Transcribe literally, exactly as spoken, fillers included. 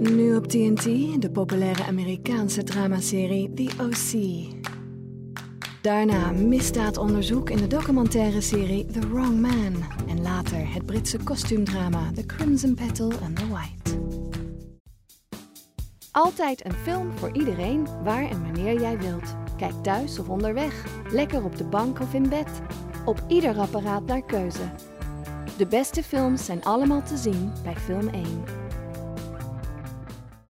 Nu op T N T de populaire Amerikaanse dramaserie The O C. Daarna misdaadonderzoek in de documentaire serie The Wrong Man. En later het Britse kostuumdrama The Crimson Petal and the White. Altijd een film voor iedereen, waar en wanneer jij wilt. Kijk thuis of onderweg, lekker op de bank of in bed. Op ieder apparaat naar keuze. De beste films zijn allemaal te zien bij Film één.